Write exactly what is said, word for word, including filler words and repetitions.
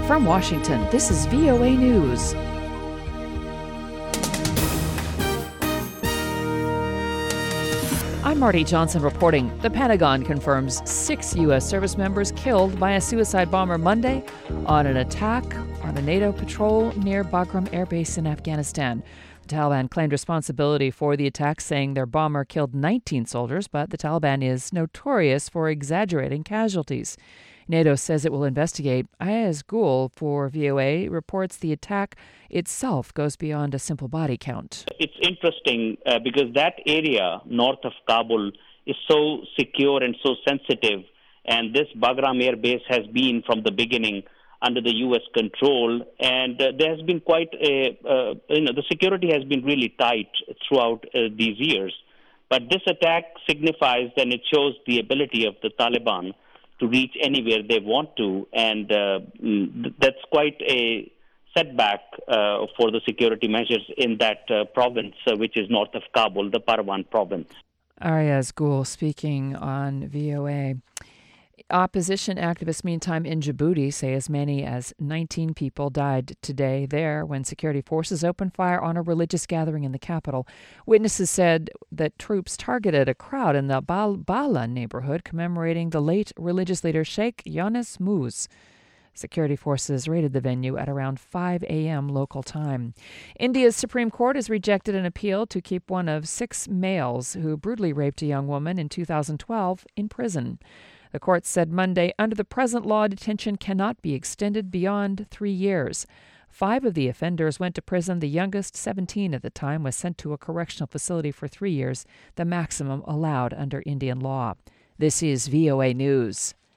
From Washington, this is V O A News. I'm Marty Johnson reporting. The Pentagon confirms six U S service members killed by a suicide bomber Monday on an attack on a NATO patrol near Bagram Air Base in Afghanistan. The Taliban claimed responsibility for the attack, saying their bomber killed nineteen soldiers, but the Taliban is notorious for exaggerating casualties. NATO says it will investigate. Ayaz Gul for V O A reports the attack itself goes beyond a simple body count. It's interesting uh, because that area north of Kabul is so secure and so sensitive, and this Bagram Air Base has been from the beginning under the U S control, and uh, there has been quite a, uh, you know, the security has been really tight throughout uh, these years. But this attack signifies and it shows the ability of the Taliban to reach anywhere they want to, and uh, that's quite a setback uh, for the security measures in that uh, province, uh, which is north of Kabul, the Parwan province. Ayaz Gul speaking on V O A. Opposition activists, meantime, in Djibouti say as many as nineteen people died today there when security forces opened fire on a religious gathering in the capital. Witnesses said that troops targeted a crowd in the Bal Bala neighborhood commemorating the late religious leader Sheikh Yunus Muz. Security forces raided the venue at around five a.m. local time. India's Supreme Court has rejected an appeal to keep one of six males who brutally raped a young woman in two thousand twelve in prison. The court said Monday, under the present law, detention cannot be extended beyond three years. Five of the offenders went to prison. The youngest, seventeen at the time, was sent to a correctional facility for three years, the maximum allowed under Indian law. This is V O A News.